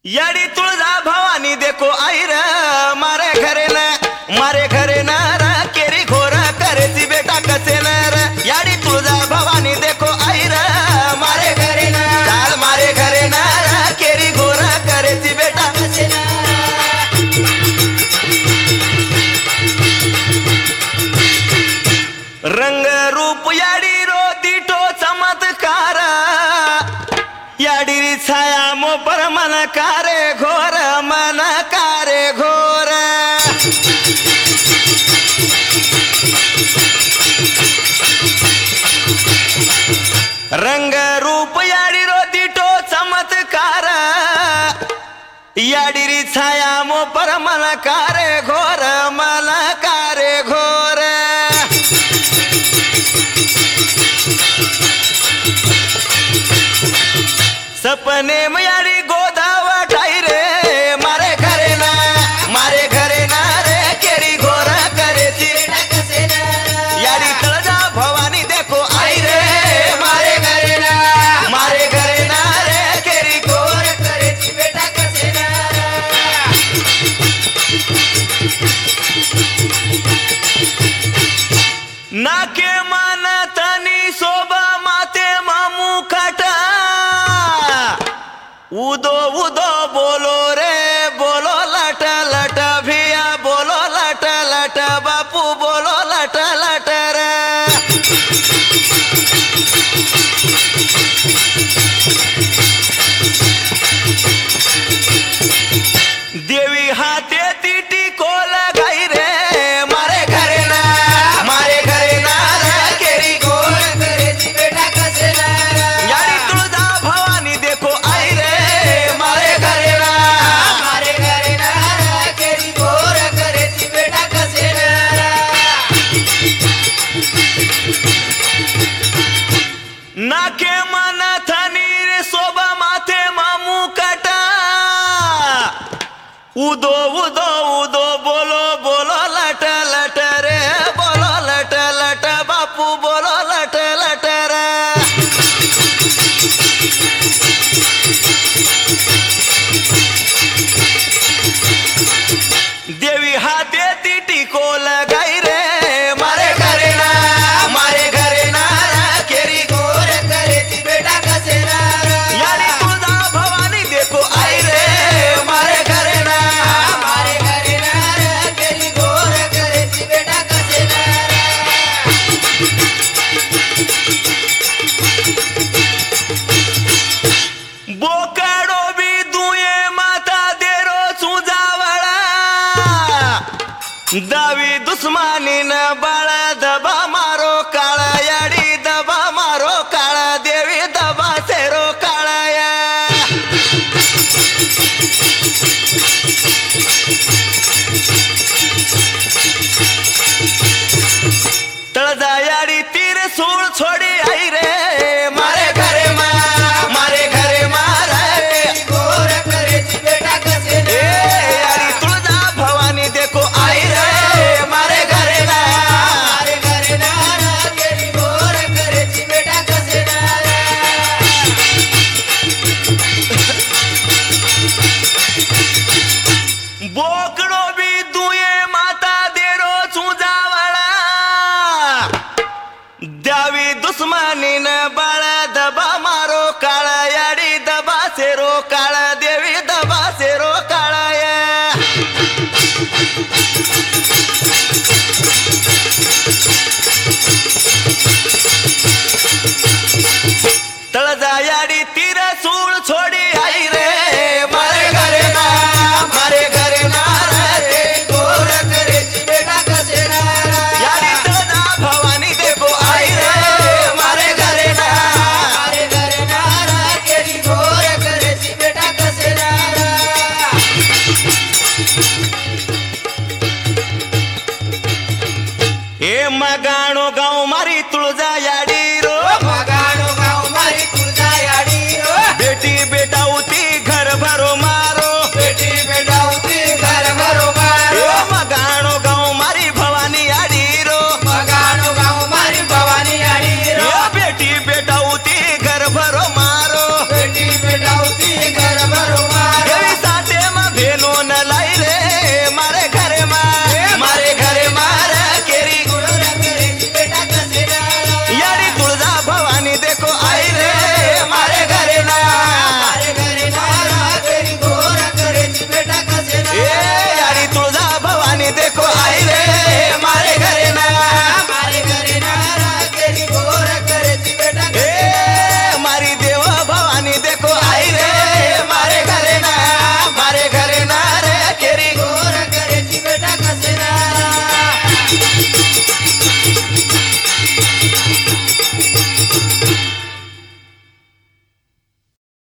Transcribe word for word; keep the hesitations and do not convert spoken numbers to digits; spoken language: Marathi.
याडी तुळजा भवानी देखो आई र मारे घरे न मारे घरे न र केरी घोर करेची बेटा कसे न र याडी तुळजा भवानी देखो आई र मारे घरे न चाल मारे घरे न र केरी घोर करेची बेटा कसे न रंग रूप याडी रोती टो चमत्कार याडी छाया मो पर मन कारे घोर मन कारे घोर रंग रूप याडी रोती टो चमत्कार याडी छाया मो पर मन कारे घोर मन कारे घोर सपने मयारी गोदाव ठाई रे मारे घरे ना मारे घरे ना रे केरी घोर करे यारी तळजा भवानी देखो आई रे मारे घरे ना मारे घरे ना रे केरी घोर करे बेटा कसे ना नाके मन तनी शोभा माते मामू खटा उदो उदो बोलो रे बोलो लट लट भिया बोलो लट लट बापू बोलो लट लट रे देवी हाते तिटी को लगाई रे मारे घरे ना मारे घरे ना रे केरी गोर करे बेटा कसे ना यारी तुळजा भवानी देखो आई रे मारे घरे ना मारे घरे ना रे केरी गोर करे बेटा कसे ना नाके मन थनी रे शोभा माथे मामू कटा उदो उदो उदो बोलो बोलो लट लट रे बोलो लट लट बापू बोलो लट लट रे देवी हाते तिटी को लगाई रे मारे घरे ना मारे घरे ना केरी गोर करे बेटा कसे ना यारी तुळजा भवानी देखो आई रे मारे घरे ना मारे घरे ना केरी गोर करे बेटा कसे ना बोकाडो भी दुए माता देरो सुजावळा दावी दुश्मनी न बाळा दबा मारो काळा याडी दबा मारो काळा देवी दबा सेरो काळा तळजा याडी तीर सूळ छोडी आई रे मारे घरे मा मारे घरे मारे गोर करे बेटा कसे ए याडी तुळजा भवानी देखो आई रे मारे घरे ना मारे घरे ना केरी गोर करे बेटा कसे ना बोकडो भी दुए माता देरो चुजावळा द्यावी दुश्मनी न बाळा दबा मारो काळा याडी दबा सेरो काळा देवी दबा सेरो काळा तळजा याडी तीर सूळ